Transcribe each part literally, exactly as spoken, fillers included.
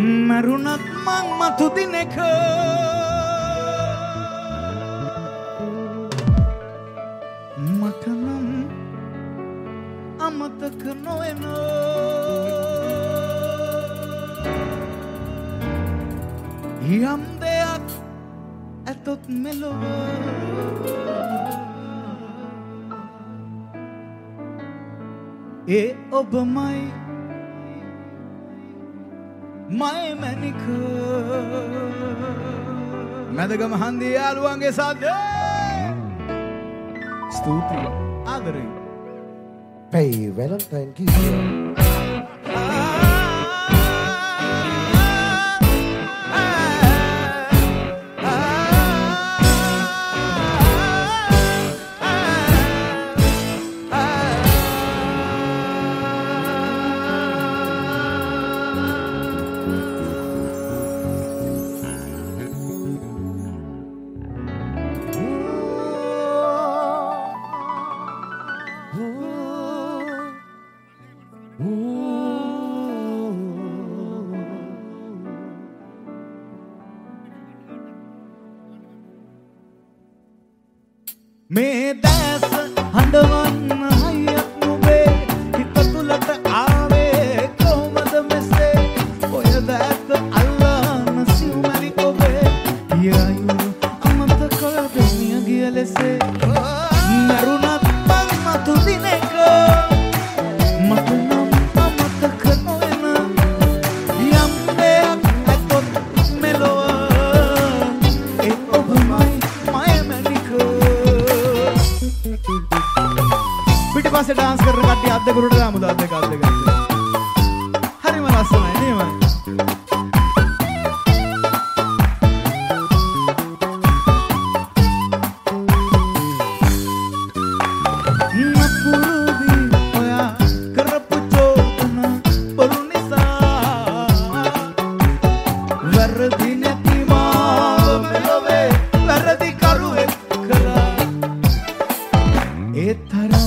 මරුණත් මං මතු දිනක මට නම් අමතක නොවන යම් දෙයක් ඇතොත් මෙලොව ඒ ඔබමයි මයි මැනික මැදගම හන්දියේ යාළුවන්ගේ සාදේ ස්තුතියි ආදරේ Pay Valentine kiss මේ දැස හඬවන්න හයියක් නුඹේ හිත තුලට ආවේ කොහොමද මෙසේ ඔය දැත අල්ලාන සිව්මැලි ඔබේ යයු අමතක දෙමිය ගිය ලෙසේ මරුණත් මං මතු දිනක මට නම් අමතක නොවන යම් දෙයක් ඇතොත් මෙලොව ඒ ඔබමයි මය මැනික පිටිපස්සේ ඩාන්ස් කරන කට්ටිය අත් දෙක උඩට දාමුද අත් දෙක අත් දෙක හරිම ලස්සනයි නේද නපුරුදී ඔයා කරපු චෝදන පොළු නිසා වැරදි නැති මාව මෙලොවේ වැරදි කරුවෙක් කළා ඒ තරම්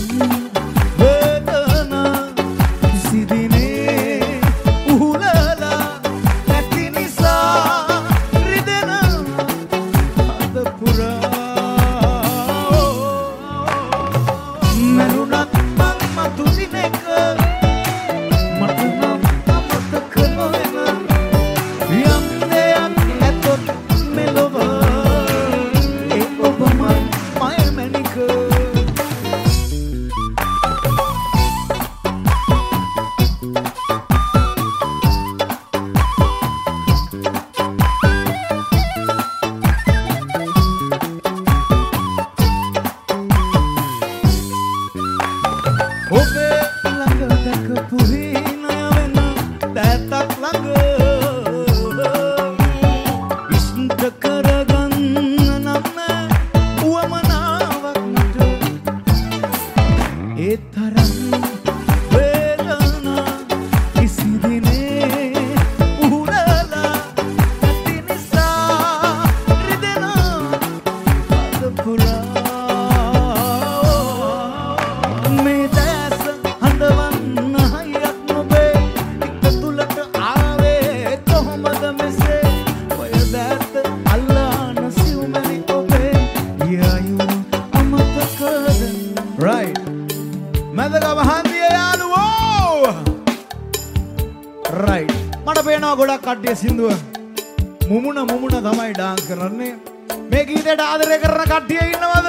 සින්දුව මුමුණ මුමුණ තමයි ඩාන්ස් කරන්නේ මේ ගීතයට ආදරය කරන කට්ටිය ඉන්නවද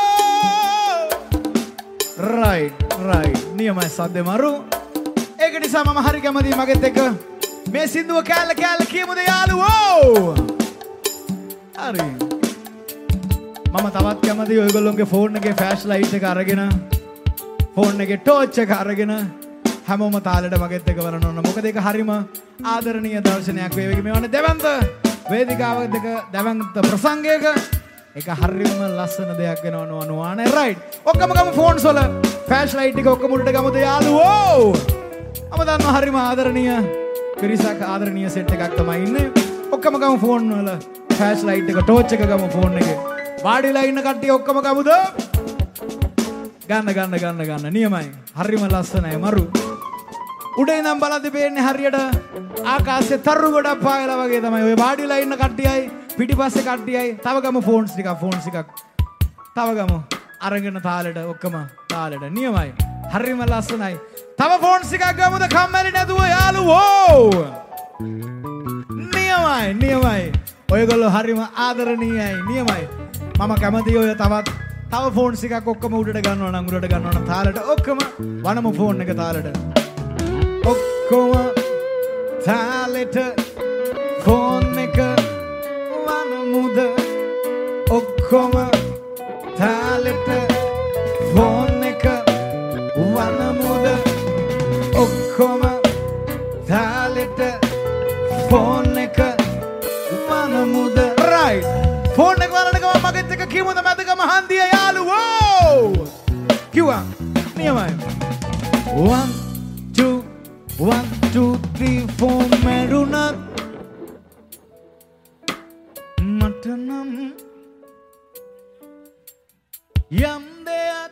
රයිට් රයිට් නියමයි සද්දේ මරු ඒක නිසා මම හරි කැමතියි මගෙත් එක්ක මේ සින්දුව කෑල්ල කෑල්ල කියමුද යාළුවෝ හරි මම තවත් කැමතියි ඔයගොල්ලෝගේ ෆෝන් එකේ ෆ්ලෑෂ් ලයිට් එක අරගෙන ෆෝන් එකේ ටෝච් එක අරගෙන හැමෝම තාලෙට මගෙත් එක වරන ඕන මොකද ඒක හරිම ආදරණීය දර්ශනයක් වේවි මේවනේ දෙවන්ත වේදිකාව දෙක දෙවන්ත ප්‍රසංගයක ඒක හරිම ලස්සන දෙයක් වෙනව නෝනවානේ රයිට් ඔක්කොම ගමු ෆෝන්ස් වල ෆ්ලෑෂ් ලයිට් එක ඔක්කොම උඩට ගමුද යාළුවෝ මම දන්නවා හරිම ආදරණීය පිරිසක් ආදරණීය සෙට් එකක් තමයි ඉන්නේ ඔක්කොම ගමු ෆෝන් වල ෆ්ලෑෂ් ලයිට් එක ටෝච් එක ගමු ෆෝන් එකේ වාඩිලා ඉන්න කට්ටිය ඔක්කොම ගමුද ගන්න ගන්න ගන්න ගන්න නියමයි හරිම ලස්සනයි මරු උඩේ ඉඳන් බලද්දි පේන්නේ හරියට ආකාශයේ තරු ගොඩක් පායලා වගේ තමයි. ඔය වාඩිලා ඉන්න කට්ටියයි පිටිපස්සේ කට්ටියයි තව ගමු ෆෝන්ස් ටිකක් ෆෝන්ස් ටිකක් තව ගමු අරගෙන තාලෙට ඔක්කොම තාලෙට නියමයි. හරිම ලස්සනයි. තව ෆෝන්ස් ටිකක් ගමුද කම්මැලි නැතුව යාළුවෝ. නියමයි නියමයි. ඔයගොල්ලෝ හරිම ආදරණීයයි නියමයි. මම කැමතියි ඔය තවත් තව ෆෝන්ස් ටිකක් ඔක්කොම උඩට ගන්නවා නම් උඩට ගන්නවා නම් තාලෙට ඔක්කොම වනමු ෆෝන් එක තාලෙට. ඔක්කොම තාලෙට ෆෝන් එක වනමුද ඔක්කොම තාලෙට ෆෝන් එක වනමුද ඔක්කොම තාලෙට ෆෝන් එක වනමුද right ෆෝන් එක වලට ගම මගෙත් එක කිමුද මැදගම හන්දිය යාළුවෝ කිව්වා නියමයි one two one two three four මරුණත් මට නම් යම් දෙයක්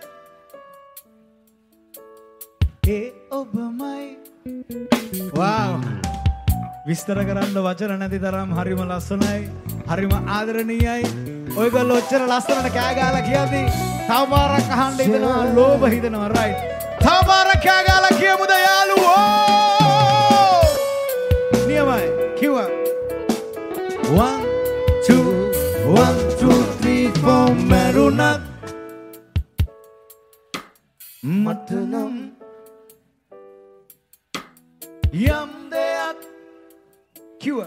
ඒ ඔබමයි wow විස්තර කරන්න වචන නැති තරම් හරිම ලස්සනයි හරිම ආදරණීයයි ඔයගොල්ලෝ ඔච්චර ලස්සනට කෑ ගහලා කියද්දි තව පාරක් අහන්න හිතනවා ලෝභ හිතෙනවා right තව පාරක් කෑ ගහලා කියමුද යාළුවෝ නියමයි කිව්වා one two one two three four මරුණත් මට නම් යම් දෙයක් කිව්වා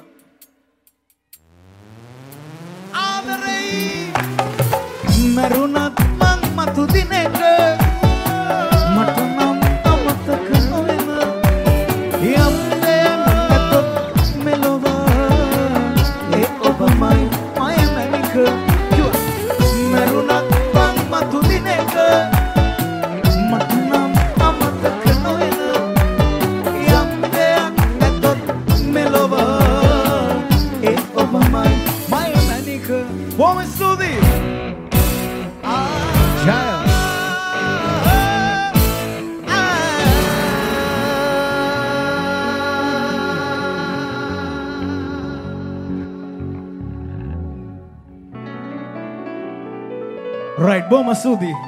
ආදරේ මරුණත් මං මතු දිනෙක මට නම් අමතක නොවෙන යම් දෙයක් නැතොත් මෙලොව ඒ ඔබමයි මය මැනික කිව්වා මරුණත් මං මතු දිනෙක මට නම් අමතක නොවෙන යම් දෙයක් නැතොත් මෙලොව ඒ ඔබමයි මය මැනික බොහොම ස්තුතියි ජය right බොහොම ස්තුතියි